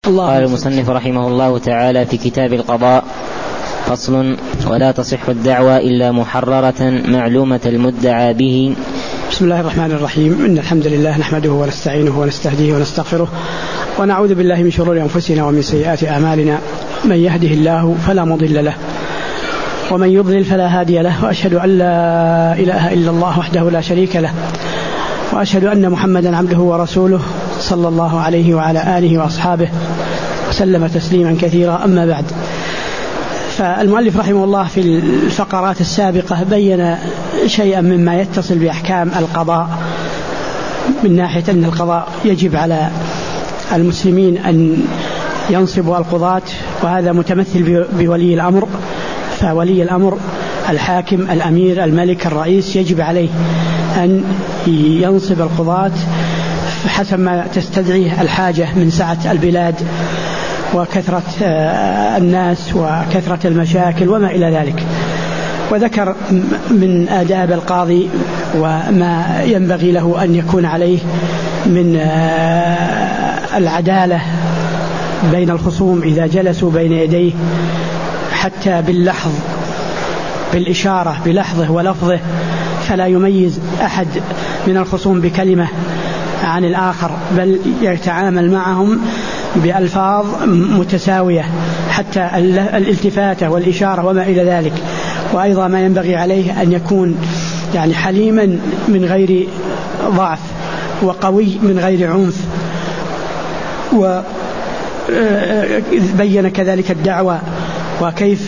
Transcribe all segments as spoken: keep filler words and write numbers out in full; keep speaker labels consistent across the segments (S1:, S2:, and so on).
S1: قال المصنف رحمه الله تعالى في كتاب القضاء: فصل: ولا تصح الدعوى إلا محررة معلومة المدعى به.
S2: بسم الله الرحمن الرحيم. إن الحمد لله نحمده ونستعينه ونستهديه ونستغفره ونعوذ بالله من شرور أنفسنا ومن سيئات أعمالنا. من يهده الله فلا مضل له ومن يضلل فلا هادي له، وأشهد أن لا إله إلا الله وحده لا شريك له، وأشهد أن محمدا عبده ورسوله صلى الله عليه وعلى آله وأصحابه وسلم تسليما كثيرا. أما بعد، فالمؤلف رحمه الله في الفقرات السابقة بين شيئا مما يتصل بأحكام القضاء، من ناحية أن القضاء يجب على المسلمين أن ينصبوا القضاة، وهذا متمثل بولي الأمر. فولي الأمر الحاكم الأمير الملك الرئيس يجب عليه أن ينصب القضاة حسب ما تستدعيه الحاجة من سعة البلاد وكثرة الناس وكثرة المشاكل وما إلى ذلك. وذكر من آداب القاضي وما ينبغي له أن يكون عليه من العدالة بين الخصوم إذا جلسوا بين يديه، حتى باللحظ، بالإشارة بلحظه ولفظه، فلا يميز أحد من الخصوم بكلمة عن الآخر، بل يتعامل معهم بألفاظ متساوية، حتى الالتفاتة والإشارة وما إلى ذلك. وأيضا ما ينبغي عليه أن يكون يعني حليما من غير ضعف، وقوي من غير عنف. وبين كذلك الدعوة وكيف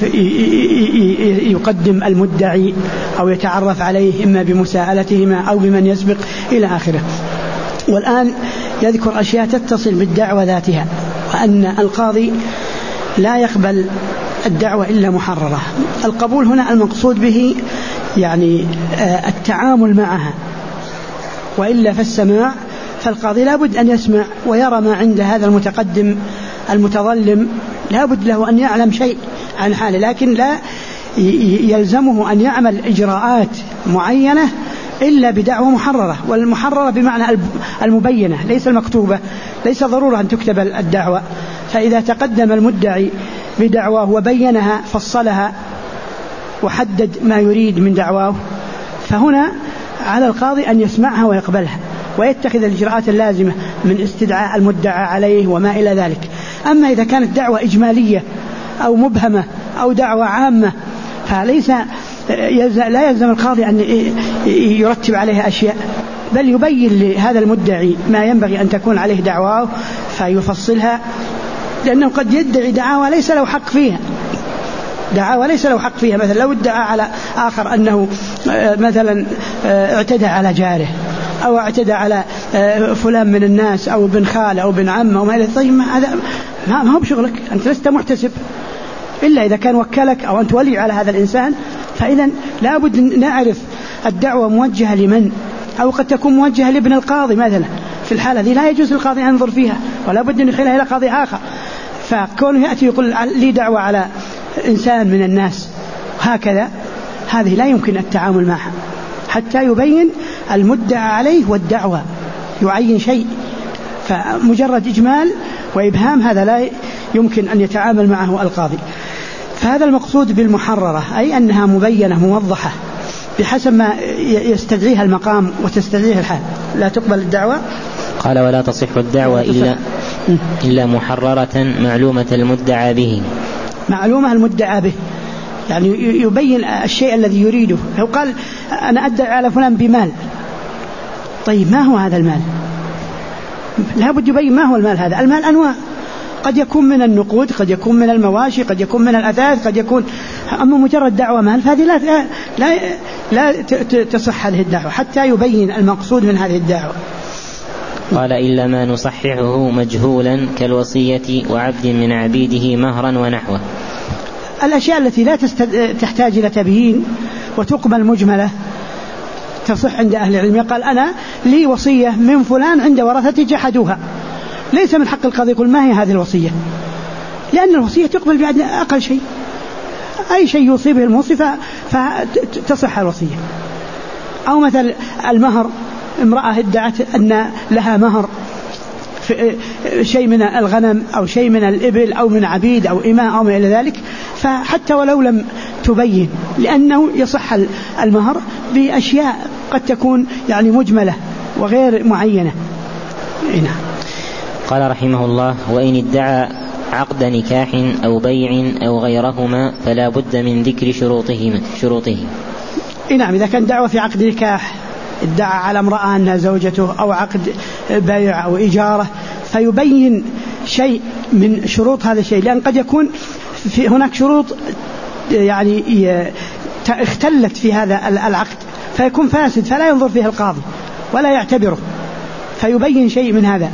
S2: يقدم المدعي أو يتعرف عليه إما بمساءلتهما أو بمن يسبق إلى آخره. والآن يذكر أشياء تتصل بالدعوة ذاتها، وأن القاضي لا يقبل الدعوة إلا محررة. القبول هنا المقصود به يعني التعامل معها، وإلا فالسماع، فالقاضي لا بد أن يسمع ويرى ما عند هذا المتقدم المتظلم، لا بد له أن يعلم شيء عن حاله، لكن لا يلزمه أن يعمل إجراءات معينة إلا بدعوة محررة. والمحررة بمعنى المبينة، ليس المكتوبة، ليس ضرورة أن تكتب الدعوة. فإذا تقدم المدعي بدعواه وبينها فصلها وحدد ما يريد من دعواه، فهنا على القاضي أن يسمعها ويقبلها ويتخذ الإجراءات اللازمة من استدعاء المدعى عليه وما إلى ذلك. أما إذا كانت دعوة إجمالية أو مبهمة أو دعوة عامة، فليس لا يلزم القاضي أن يرتب عليها أشياء، بل يبين لهذا المدعي ما ينبغي أن تكون عليه دعواه فيفصلها، لأنه قد يدعي دعاوى ليس له حق فيها، دعاوى ليس له حق فيها. مثلا لو ادعى على آخر أنه مثلا اعتدى على جاره أو اعتدى على فلان من الناس أو بن خاله أو بن عمه وما إلى ذلك، طيب هذا ما هو بشغلك، أنت لست محتسب إلا إذا كان وكلك أو أنت ولي على هذا الإنسان. فإذا لا بد نعرف الدعوة موجهة لمن، أو قد تكون موجهة لابن القاضي مثلا، في الحالة ذي لا يجوز للقاضي أن ينظر فيها، ولا بد أن يخيلها إلى قاضي آخر. فكونه يأتي يقول لي دعوة على إنسان من الناس هكذا، هذه لا يمكن التعامل معها حتى يبين المدعى عليه والدعوة، يعين شيء. فمجرد إجمال وإبهام هذا لا يمكن أن يتعامل معه القاضي. فهذا المقصود بالمحررة، أي أنها مبينة موضحة بحسب ما يستدعيها المقام وتستدعيه الحال. لا تقبل الدعوة.
S1: قال: ولا تصح الدعوة إلا, إلا محررة معلومة المدعى به.
S2: معلومة المدعى به يعني يبين الشيء الذي يريده. لو قال أنا أدعي على فلان بمال، طيب ما هو هذا المال؟ لا بد يبين ما هو المال. هذا المال أنواع، قد يكون من النقود، قد يكون من المواشي، قد يكون من الأثاث، قد يكون. أما مجرد دعوة مال فهذه لا لا لا تصح هذه الدعوة حتى يبين المقصود من هذه الدعوة.
S1: قال: إلا ما نصححه مجهولا كالوصية وعبد من عبيده مهرا ونحوه.
S2: الأشياء التي لا تحتاج إلى تبيين وتقبل مجملة تصح عند أهل العلم. قال: أنا لي وصية من فلان عند ورثتي جحدوها، ليس من حق القاضي يقول ما هي هذه الوصية، لأن الوصية تقبل بعد أقل شيء، أي شيء يصيبه الموصي فتصح الوصية. أو مثل المهر، امرأة ادعت أن لها مهر شيء من الغنم أو شيء من الإبل أو من عبيد أو إماء أو ما إلى ذلك، فحتى ولو لم تبين، لأنه يصح المهر بأشياء قد تكون يعني مجملة وغير معينة. هنا
S1: قال رحمه الله: وإن ادعى عقد نكاح أو بيع أو غيرهما فلا بد من ذكر شروطهما شروطه.
S2: نعم، إذا كان دعوة في عقد نكاح، ادعى على امرأة أنها زوجته، أو عقد بيع أو إجارة، فيبين شيء من شروط هذا الشيء، لأن قد يكون في هناك شروط يعني اختلت في هذا العقد فيكون فاسد، فلا ينظر فيه القاضي ولا يعتبره، فيبين شيء من هذا.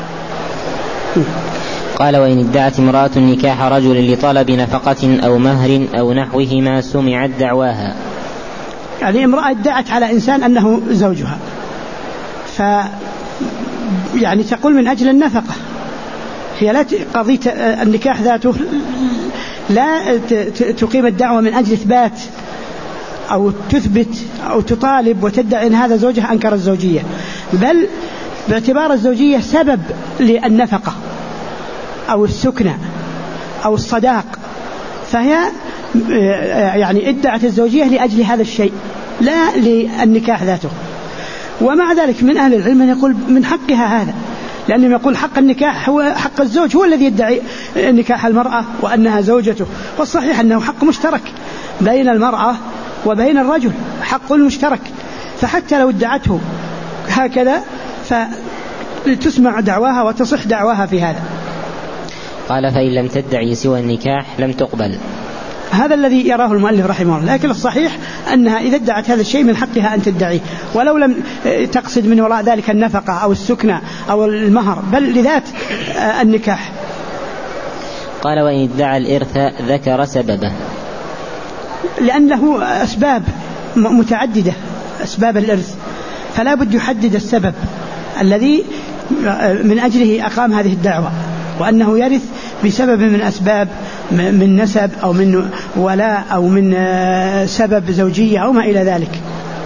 S1: قال: وإن ادعت امرأة نكاح رجل لطلب نفقة أو مهر أو نحوهما سمعت دعواها.
S2: يعني امرأة ادعت على إنسان أنه زوجها، ف يعني تقول من أجل النفقة، هي لا قضية النكاح ذاته لا تقيم الدعوة من أجل إثبات أو تثبت أو تطالب وتدعي أن هذا زوجها أنكر الزوجية، بل باعتبار الزوجية سبب للنفقة أو السكنة أو الصداق، فهي يعني ادعت الزوجية لأجل هذا الشيء لا للنكاح ذاته. ومع ذلك من أهل العلم من يقول من حقها هذا، لأنه يقول حق النكاح هو حق الزوج، هو الذي يدعي نكاح المرأة وأنها زوجته، والصحيح أنه حق مشترك بين المرأة وبين الرجل، حق مشترك، فحتى لو ادعته هكذا فتسمع دعواها وتصح دعواها في هذا.
S1: قال: فإن لم تدعي سوى النكاح لم تقبل.
S2: هذا الذي يراه المؤلف رحمه الله، لكن الصحيح أنها إذا ادعت هذا الشيء من حقها أن تدعيه، ولو لم تقصد من وراء ذلك النفقة أو السكنة أو المهر، بل لذات النكاح.
S1: قال: وإن ادعى الإرث ذكر سببه.
S2: لأن له أسباب متعددة، أسباب الإرث، فلا بد يحدد السبب الذي من أجله أقام هذه الدعوة، وأنه يرث بسبب من أسباب، من نسب أو من ولاء أو من سبب زوجية أو ما إلى ذلك.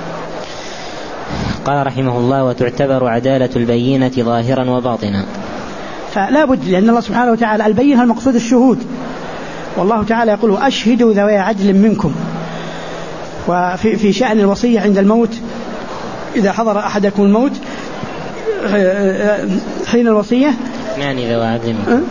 S1: قال رحمه الله: وتعتبر عدالة البينة ظاهرا وباطنا.
S2: فلا بد، لأن الله سبحانه وتعالى البينة المقصود الشهود، والله تعالى يقول: أشهدوا ذوي عدل منكم. وفي في شأن الوصية عند الموت، إذا حضر أحدكم الموت حين الوصية
S1: اثنان ذوي عدل منكم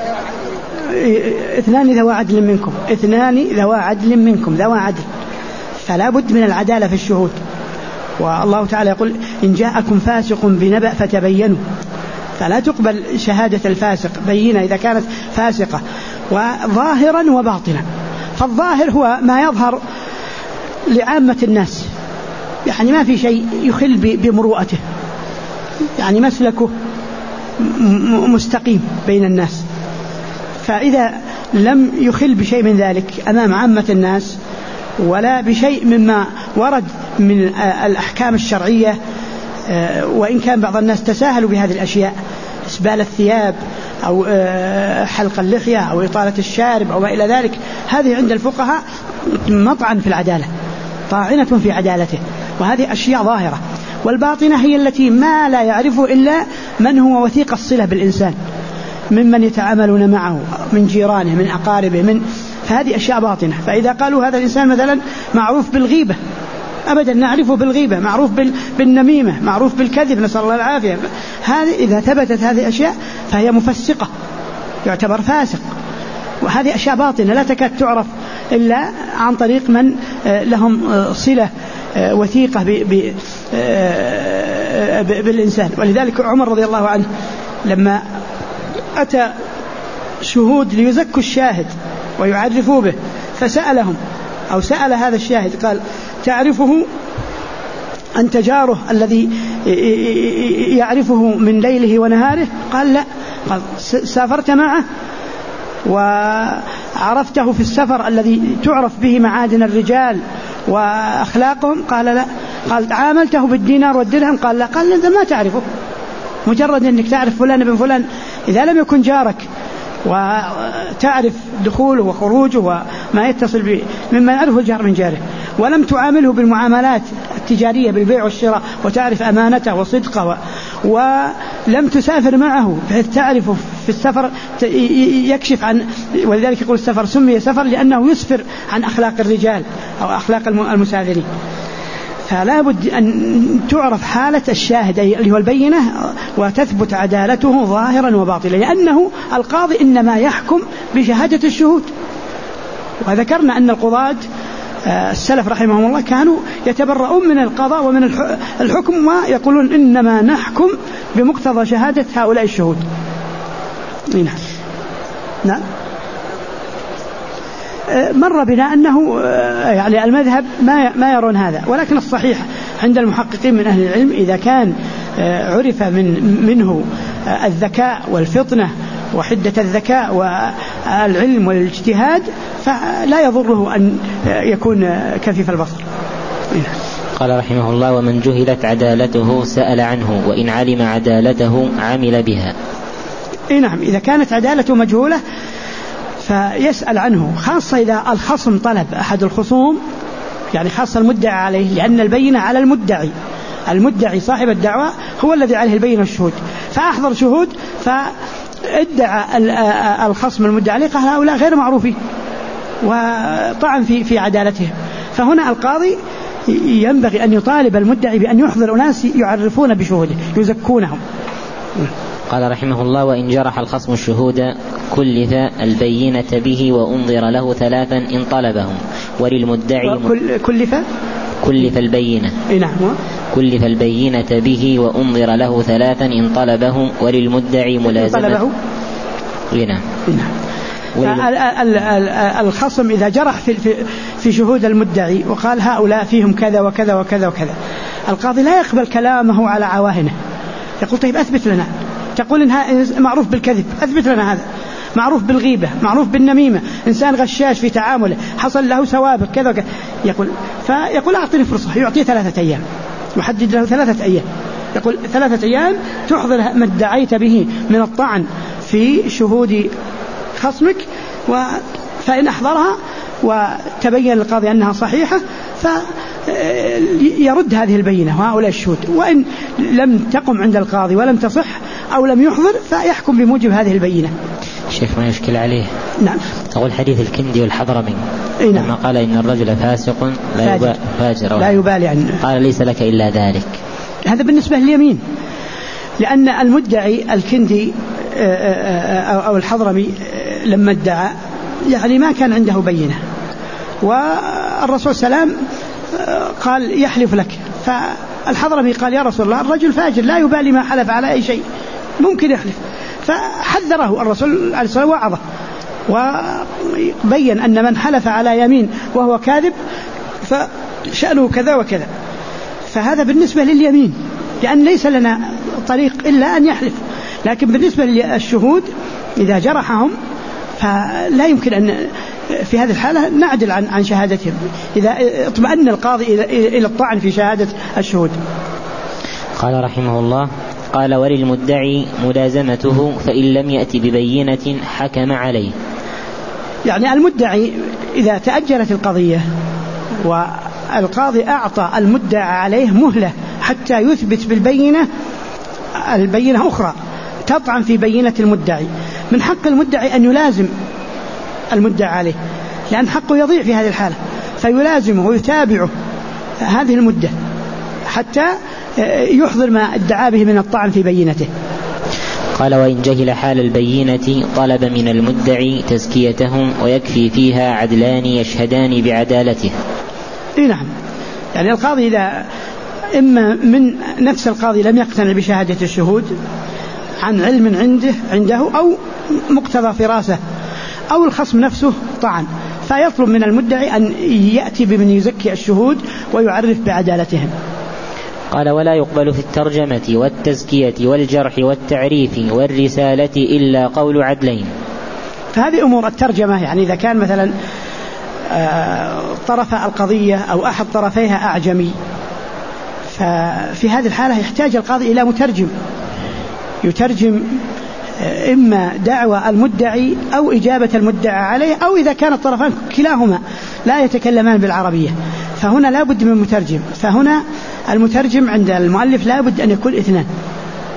S2: اثنان ذوي عدل منكم اثنان ذوي عدل منكم ذوي عدل، فلا بد من العدالة في الشهود. والله تعالى يقول: إن جاءكم فاسق بنبأ فتبينوا، فلا تقبل شهادة الفاسق بينة إذا كانت فاسقة. وظاهرا وباطنا، فالظاهر هو ما يظهر لعامة الناس، يعني ما في شيء يخل بمروءته، يعني مسلكه مستقيم بين الناس، فإذا لم يخل بشيء من ذلك أمام عامة الناس ولا بشيء مما ورد من الأحكام الشرعية، وإن كان بعض الناس تساهلوا بهذه الأشياء، إسبال الثياب أو حلق اللحية أو إطالة الشارب أو ما إلى ذلك، هذه عند الفقهاء مطعن في العدالة، طاعنة في عدالته، وهذه أشياء ظاهرة. والباطنة هي التي ما لا يعرفه إلا من هو وثيق الصلة بالإنسان، ممن يتعاملون معه، من جيرانه، من أقاربه، من فهذه أشياء باطنة. فإذا قالوا هذا الإنسان مثلا معروف بالغيبة، أبدا نعرفه بالغيبة، معروف بالنميمة، معروف بالكذب، نسأل الله العافية، هذه إذا ثبتت هذه الأشياء فهي مفسقة، يعتبر فاسق. وهذه أشياء باطنة لا تكاد تعرف إلا عن طريق من لهم صلة وثيقة بالإنسان. ولذلك عمر رضي الله عنه لما أتى شهود ليزكوا الشاهد ويعرفوا به، فسألهم أو سأل هذا الشاهد قال: تعرفه أنت جاره الذي يعرفه من ليله ونهاره؟ قال: لا. قال: سافرت معه وعرفته في السفر الذي تعرف به معادن الرجال وأخلاقهم؟ قال: لا. قال: عاملته بالدينار والدرهم؟ قال: لا. قال: أنت ما تعرفه، مجرد أنك تعرف فلان بن فلان، إذا لم يكن جارك وتعرف دخوله وخروجه وما يتصل به مما يعرفه الجار من جاره، ولم تعامله بالمعاملات التجارية بالبيع والشراء وتعرف أمانته وصدقه ولم تسافر معه بحيث تعرفه في السفر يكشف عن، ولذلك يقول السفر سمي سفر لأنه يسفر عن أخلاق الرجال أو أخلاق المسافرين. فلا بد أن تعرف حالة الشاهد اللي هو البينة وتثبت عدالته ظاهرا وباطلا، لأنه القاضي إنما يحكم بشهادة الشهود. وذكرنا أن القضاة السلف رحمهم الله كانوا يتبرؤون من القضاء ومن الحكم ويقولون إنما نحكم بمقتضى شهادة هؤلاء الشهود. نعم نعم. مر بنا أنه يعني المذهب ما ما يرون هذا، ولكن الصحيح عند المحققين من أهل العلم إذا كان عرف من منه الذكاء والفطنة وحدة الذكاء والعلم والاجتهاد فلا يضره أن يكون كفيف البصر.
S1: قال رحمه الله: ومن جهلت عدالته سأل عنه، وإن علم عدالته عمل بها.
S2: إيه نعم، إذا كانت عدالته مجهولة فيسأل عنه، خاصة إذا الخصم طلب أحد الخصوم، يعني خاصة المدعى عليه، لأن البينة على المدعي، المدعي صاحب الدعوة هو الذي عليه البينة والشهود، فأحضر شهود فادعى الخصم المدعى عليه قال هؤلاء غير معروفين وطعن في في عدالتهم. فهنا القاضي ينبغي أن يطالب المدعي بأن يحضر أناس يعرفون بشهوده يزكونهم.
S1: قال رحمه الله: وإن جرح الخصم الشهود كلف البينة به وأنظر له ثلاثا إن طلبهم، وللمدعي
S2: كلف
S1: كلف البينة
S2: نعم
S1: كلف البينة به وأنظر له ثلاثا إن طلبهم، وللمدعي ملازمة نعم.
S2: الخصم إذا جرح في في شهود المدعي وقال هؤلاء فيهم كذا وكذا وكذا وكذا، القاضي لا يقبل كلامه على عواهنه، يقول طيب أثبت لنا، تقول إنها معروف بالكذب، أثبت لنا هذا، معروف بالغيبة، معروف بالنميمة، إنسان غشاش في تعامله، حصل له سوابق كذا وكذا، يقول فيقول أعطني فرصة، يعطيه ثلاثة أيام، يحدد له ثلاثة أيام، يقول ثلاثة أيام تحضر ما ادعيت به من الطعن في شهود خصمك، فإن أحضرها وتبين للقاضي أنها صحيحة فيرد هذه البينة وهؤلاء الشهود، وإن لم تقم عند القاضي ولم تصح أو لم يحضر فيحكم بموجب هذه البينة.
S1: شيخ ما يشكل عليه
S2: نعم
S1: تقول حديث الكندي والحضرمي
S2: نعم.
S1: لما قال إن الرجل فاسق لا يبالي, فاجر
S2: لا يبالي عنه،
S1: قال ليس لك إلا ذلك.
S2: هذا بالنسبة لليمين، لأن المدعي الكندي أو الحضرمي لما ادعى يعني ما كان عنده بينة، والرسول صلى الله عليه وسلم قال يحلف لك، فالحضرمي قال يا رسول الله الرجل فاجر لا يبالي ما حلف على أي شيء ممكن يحلف، فحذره الرسول عليه الصلاة والسلام وعظه وبين أن من حلف على يمين وهو كاذب فشأنه كذا وكذا. فهذا بالنسبة لليمين، لأن ليس لنا طريق إلا أن يحلف، لكن بالنسبة للشهود إذا جرحهم فلا يمكن أن في هذه الحالة نعدل عن عن شهادتهم إذا اطمأن القاضي إلى الطعن في شهادة الشهود.
S1: قال رحمه الله: قال وللمدعي ملازمته فإن لم يأتي ببينة حكم عليه.
S2: يعني المدعي إذا تأجلت القضية والقاضي أعطى المدعى عليه مهلة حتى يثبت بالبينة البينة أخرى تطعن في بينة المدعي، من حق المدعي أن يلازم المدعى عليه، لأن حقه يضيع في هذه الحالة، فيلازمه ويتابعه هذه المدة حتى يحضر ما ادعى به من الطعن في بينته.
S1: قال: وإن جهل حال البينة طلب من المدعي تزكيتهم، ويكفي فيها عدلان يشهدان بعدالته.
S2: إيه نعم، يعني القاضي إذا إما من نفس القاضي لم يقتنع بشهادة الشهود عن علم عنده عنده أو مقتضى فراسة أو الخصم نفسه طعن، فيطلب من المدعي أن يأتي بمن يزكي الشهود ويعرف بعدالتهم.
S1: قال: ولا يقبل في الترجمة والتزكية والجرح والتعريف والرسالة إلا قول عدلين.
S2: فهذه أمور الترجمة، يعني إذا كان مثلا طرف القضية أو أحد طرفيها أعجمي، ففي هذه الحالة يحتاج القاضي إلى مترجم يترجم إما دعوى المدعي أو إجابة المدعى عليه، أو إذا كان الطرفان كلاهما لا يتكلمان بالعربية فهنا لا بد من مترجم. فهنا المترجم عند المؤلف لا بد أن يكون اثنان،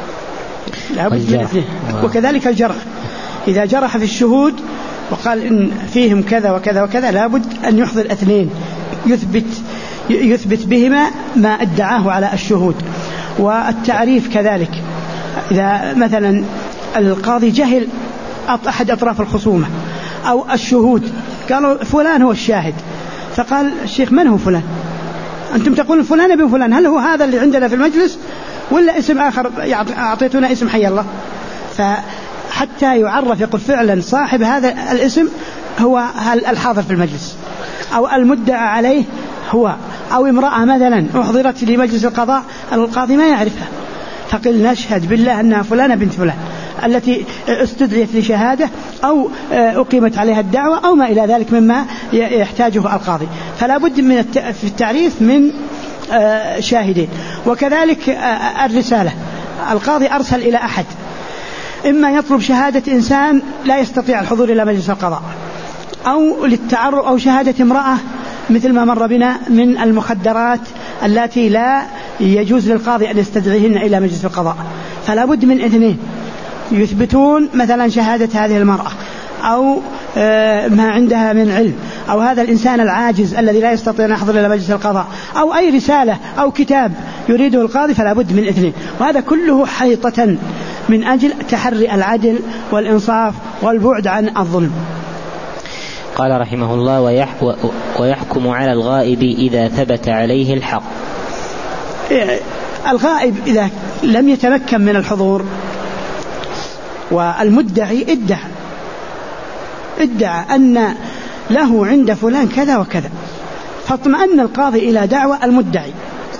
S2: لابد من اثنين. وكذلك الجرح، إذا جرح في الشهود وقال إن فيهم كذا وكذا وكذا لابد أن يحضر اثنين يثبت يثبت بهما ما ادعاه على الشهود. والتعريف كذلك، إذا مثلا القاضي جهل أحد أطراف الخصومة أو الشهود، قالوا فلان هو الشاهد، فقال الشيخ من هو فلان؟ أنتم تقولون فلان ابن فلان، هل هو هذا اللي عندنا في المجلس ولا اسم آخر أعطيتنا اسم حي الله؟ فحتى يعرف يقول فعلا صاحب هذا الاسم هو الحاضر في المجلس، أو المدعى عليه هو، أو امرأة مثلا أحضرت لمجلس القضاء القاضي ما يعرفها، فقل نشهد بالله أنها فلانة بنت فلان التي استدعيت لشهادة أو أقيمت عليها الدعوة أو ما إلى ذلك مما يحتاجه القاضي. فلا بد من في التعريف من شاهدين. وكذلك الرسالة، القاضي أرسل إلى أحد، إما يطلب شهادة إنسان لا يستطيع الحضور إلى مجلس القضاء، أو للتعرض، أو شهادة امرأة مثل ما مر بنا من المخدرات التي لا يجوز للقاضي أن يستدعيهن إلى مجلس القضاء. فلا بد من اثنين يثبتون مثلا شهادة هذه المرأة أو ما عندها من علم، أو هذا الإنسان العاجز الذي لا يستطيع أن يحضر إلى مجلس القضاء، أو أي رسالة أو كتاب يريده القاضي، فلا بد من اثنين. وهذا كله حيطة من أجل تحري العدل والإنصاف والبعد عن الظلم.
S1: قال رحمه الله: ويحكم على الغائب إذا ثبت عليه الحق.
S2: الغائب إذا لم يتمكن من الحضور والمدعي ادعى ادعى أن له عند فلان كذا وكذا، فاطمأن القاضي إلى دعوى المدعي،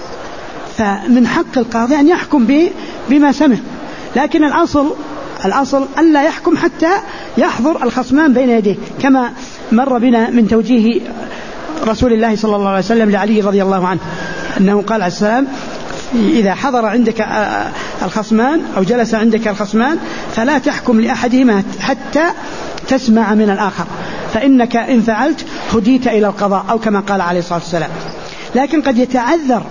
S2: فمن حق القاضي أن يحكم بما سمع. لكن الأصل الأصل ألا يحكم حتى يحضر الخصمان بين يديه، كما مر بنا من توجيه رسول الله صلى الله عليه وسلم لعلي رضي الله عنه أنه قال عليه السلام: إذا حضر عندك الخصمان أو جلس عندك الخصمان فلا تحكم لأحدهما حتى تسمع من الآخر، فإنك إن فعلت هديت إلى القضاء، أو كما قال عليه الصلاة والسلام. لكن قد يتعذر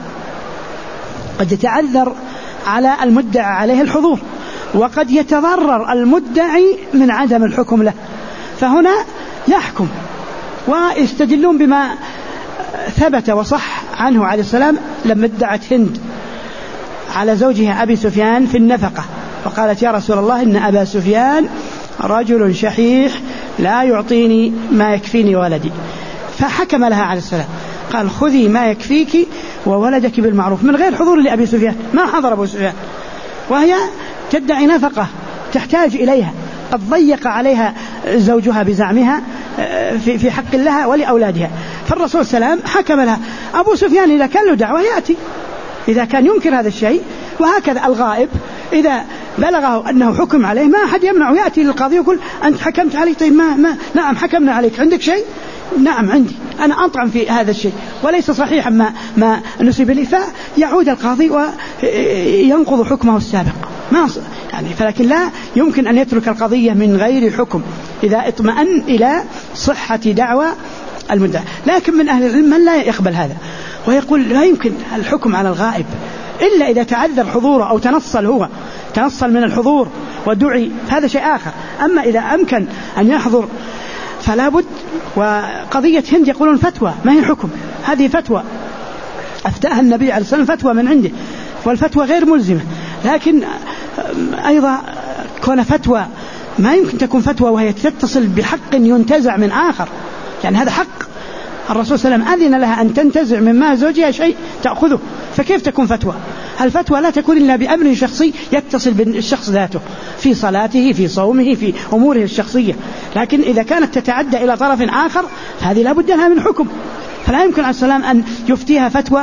S2: قد يتعذر على المدعى عليه الحضور، وقد يتضرر المدعي من عدم الحكم له، فهنا يحكم. ويستدلون بما ثبت وصح عنه عليه السلام لما ادعت هند على زوجها أبي سفيان في النفقة، وقالت: يا رسول الله إن أبا سفيان رجل شحيح لا يعطيني ما يكفيني ولدي، فحكم لها عليه السلام قال: خذي ما يكفيك وولدك بالمعروف، من غير حضور لأبي سفيان، ما حضر أبو سفيان، وهي تدعي نفقة تحتاج إليها، قد ضيق عليها زوجها بزعمها في حق لها ولأولادها، فالرسول السلام حكم لها. أبو سفيان إذا كان له دعوة يأتي، إذا كان ينكر هذا الشيء. وهكذا الغائب إذا بلغه أنه حكم عليه ما أحد يمنع، يأتي للقاضي يقول: أنت حكمت علي، طيب ما, ما نعم حكمنا عليك، عندك شيء؟ نعم عندي، أنا أطعن في هذا الشيء وليس صحيحا ما, ما نسب لي، فيعود القاضي وينقض حكمه السابق، ما يعني. فلكن لا يمكن أن يترك القضية من غير حكم إذا اطمأن إلى صحة دعوى المدعى. لكن من أهل العلم من لا يقبل هذا، ويقول لا يمكن الحكم على الغائب إلا إذا تعذر حضوره أو تنصل هو تنصل من الحضور ودعي، هذا شيء آخر. أما إذا أمكن أن يحضر فلا بد. وقضية هند يقولون فتوى ما هي حكم، هذه فتوى أفتاها النبي عليه الصلاة والسلام، فتوى من عنده، والفتوى غير ملزمة. لكن أيضا كون فتوى ما يمكن تكون فتوى وهي تتصل بحق ينتزع من آخر، يعني هذا حق الرسول صلى الله عليه وسلم أذن لها أن تنتزع من مال زوجها شيء تأخذه، فكيف تكون فتوى؟ الفتوى لا تكون إلا بأمر شخصي يتصل بالشخص ذاته في صلاته في صومه في أموره الشخصية. لكن إذا كانت تتعدى إلى طرف آخر هذه لا بد لها من حكم، فلا يمكن عليه السلام أن يفتيها فتوى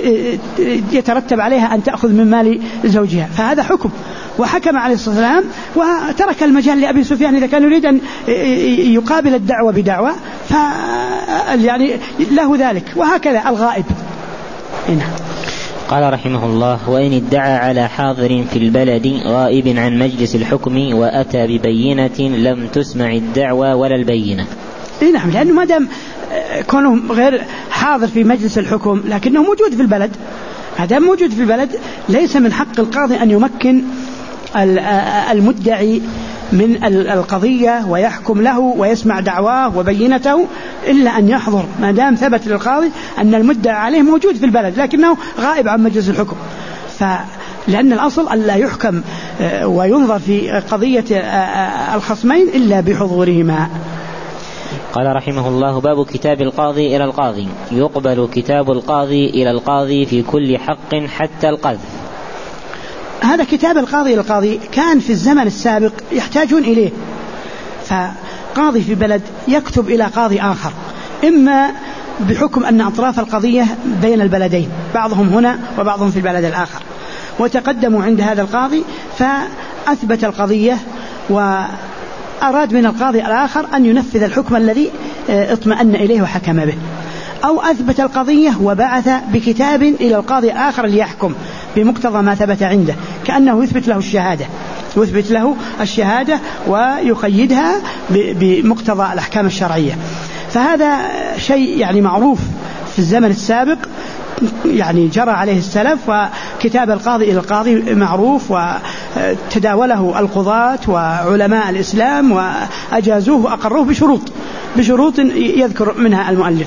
S2: يترتب عليها أن تأخذ من مال زوجها، فهذا حكم. وحكم عليه الصلاة والسلام وترك المجال لأبي سفيان إذا كان يريد أن يقابل الدعوة بدعوة ف يعني له ذلك. وهكذا الغائب. هنا
S1: قال رحمه الله: وإن ادعى على حاضر في البلد غائب عن مجلس الحكم وأتى ببينة لم تسمع الدعوى ولا البينة.
S2: نعم، لأنه ما دام كونه غير حاضر في مجلس الحكم لكنه موجود في البلد، ما دام موجود في البلد ليس من حق القاضي أن يمكن المدعي من القضية ويحكم له ويسمع دعواه وبينته إلا أن يحضر، ما دام ثبت للقاضي أن المدعى عليه موجود في البلد لكنه غائب عن مجلس الحكم. لأن الأصل ألا يحكم وينظر في قضية الخصمين إلا بحضورهما.
S1: قال رحمه الله: باب كتاب القاضي إلى القاضي. يقبل كتاب القاضي إلى القاضي في كل حق حتى القذف.
S2: هذا كتاب القاضي إلى القاضي كان في الزمن السابق يحتاجون إليه، فقاضي في بلد يكتب إلى قاضي آخر، إما بحكم أن أطراف القضية بين البلدين، بعضهم هنا وبعضهم في البلد الآخر، وتقدموا عند هذا القاضي فأثبت القضية وأراد من القاضي الآخر أن ينفذ الحكم الذي اطمأن إليه وحكم به، أو أثبت القضية وبعث بكتاب إلى القاضي الآخر ليحكم بمقتضى ما ثبت عنده، كأنه يثبت له الشهادة يثبت له الشهادة ويقيدها بمقتضى الأحكام الشرعية. فهذا شيء يعني معروف في الزمن السابق، يعني جرى عليه السلف، وكتاب القاضي إلى القاضي معروف وتداوله القضاة وعلماء الإسلام وأجازوه وأقروه بشروط بشروط يذكر منها المؤلف.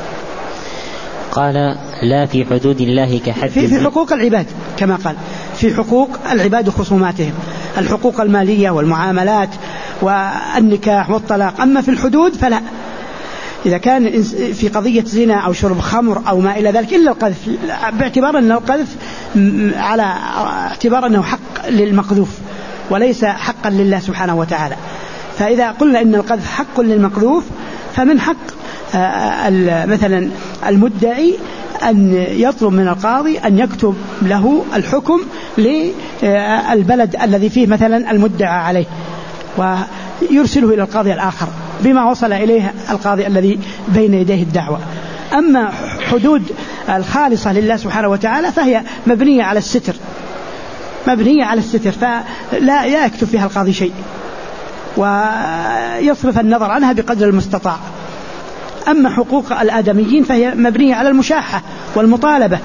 S1: قال: لا في حدود الله كحد
S2: في, في حقوق العباد، كما قال في حقوق العباد وخصوماتهم، الحقوق المالية والمعاملات والنكاح والطلاق. أما في الحدود فلا، إذا كان في قضية زنا أو شرب خمر أو ما إلى ذلك إلا القذف، باعتبار أن القذف على اعتبار أنه حق للمقذوف وليس حقا لله سبحانه وتعالى. فإذا قلنا إن القذف حق للمقذوف فمن حق مثلا المدعي أن يطلب من القاضي أن يكتب له الحكم للبلد الذي فيه مثلا المدعى عليه ويرسله إلى القاضي الآخر بما وصل إليه القاضي الذي بين يديه الدعوة. أما حدود الخالصة لله سبحانه وتعالى فهي مبنية على الستر مبنية على الستر فلا يكتب فيها القاضي شيء ويصرف النظر عنها بقدر المستطاع. أما حقوق الآدميين فهي مبنية على المشاحة والمطالبة.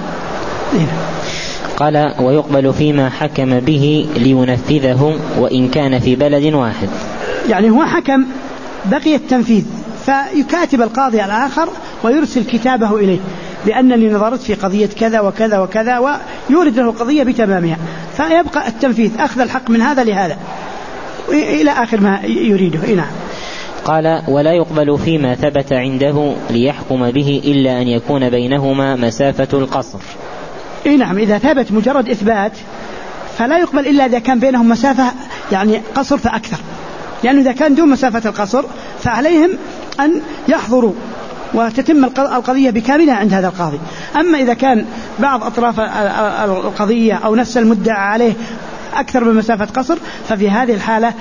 S1: قال: ويقبل فيما حكم به لينفذه وإن كان في بلد واحد. يعني
S2: هو حكم بقي التنفيذ فيكاتب القاضي الآخر ويرسل كتابه إليه بأنني نظرت في قضية كذا وكذا وكذا ويورد له القضية بتمامها، فيبقى التنفيذ أخذ الحق من هذا لهذا إلى آخر ما يريده. نعم.
S1: قال: ولا يقبل فيما ثبت عنده ليحكم به إلا أن يكون بينهما مسافة القصر.
S2: إيه نعم، إذا ثبت مجرد إثبات فلا يقبل إلا إذا كان بينهم مسافة يعني قصر فأكثر، لأنه إذا كان دون مسافة القصر فعليهم أن يحضروا وتتم القضية بكاملها عند هذا القاضي. أما إذا كان بعض أطراف القضية أو نفس المدعى عليه أكثر من مسافة قصر ففي هذه الحالة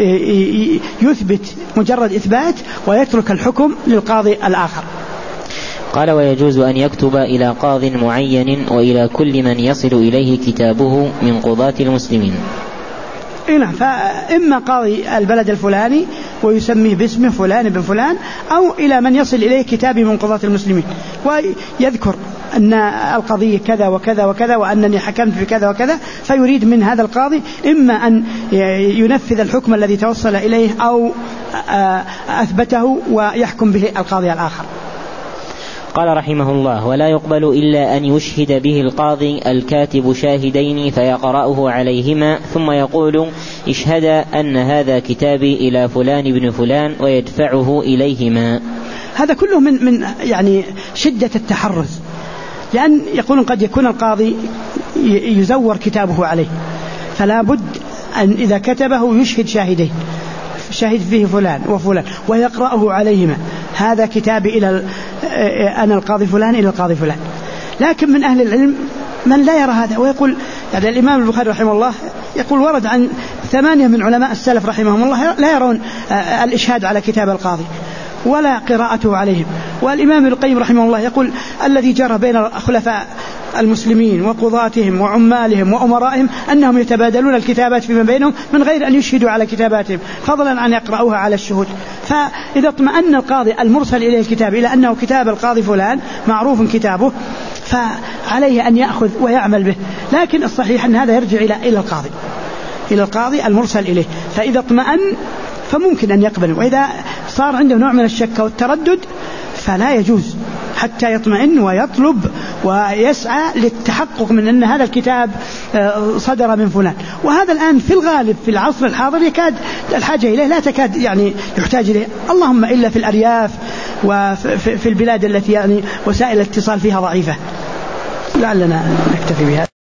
S2: يثبت مجرد إثبات ويترك الحكم للقاضي الآخر.
S1: قال: ويجوز أن يكتب إلى قاض معين وإلى كل من يصل إليه كتابه من قضاة المسلمين.
S2: نعم، فإما قاضي البلد الفلاني ويسميه باسمه فلان بن فلان، أو إلى من يصل إليه كتابي من قضاة المسلمين ويذكر أن القضية كذا وكذا وكذا وأنني حكمت بكذا وكذا، فيريد من هذا القاضي إما أن ينفذ الحكم الذي توصل إليه أو أثبته ويحكم به القاضي الآخر.
S1: قال رحمه الله: ولا يقبل إلا أن يشهد به القاضي الكاتب شاهدين فيقرأه عليهما ثم يقول: اشهد أن هذا كتابي إلى فلان بن فلان ويدفعه إليهما.
S2: هذا كله من من يعني شدة التحرز، لأن يقولون قد يكون القاضي يزور كتابه عليه، فلا بد أن إذا كتبه يشهد شاهدين، شاهد فيه فلان وفلان ويقرأه عليهما: هذا كتابي إلى أنا القاضي فلان إلى القاضي فلان. لكن من أهل العلم من لا يرى هذا ويقول، يعني الإمام البخاري رحمه الله يقول ورد عن ثمانية من علماء السلف رحمهم الله لا يرون الإشهاد على كتاب القاضي ولا قراءته عليهم. والإمام ابن القيم رحمه الله يقول: الذي جرى بين خلفاء المسلمين وقضاتهم وعمالهم وأمرائهم أنهم يتبادلون الكتابات فيما بينهم من غير أن يشهدوا على كتاباتهم، فضلا عن يقرأوها على الشهود. فإذا اطمأن القاضي المرسل إليه الكتاب إلى أنه كتاب القاضي فلان معروف كتابه فعليه أن يأخذ ويعمل به. لكن الصحيح أن هذا يرجع إلى إلى القاضي، إلى القاضي المرسل إليه، فإذا اطمأن فممكن أن يقبل، وإذا صار عنده نوع من الشك والتردد فلا يجوز حتى يطمئن ويطلب ويسعى للتحقق من أن هذا الكتاب صدر من فلان. وهذا الآن في الغالب في العصر الحاضر يكاد الحاجة إليه لا تكاد يعني يحتاج إليه، اللهم إلا في الأرياف وفي البلاد التي يعني وسائل الاتصال فيها ضعيفة. لعلنا نكتفي بهذا.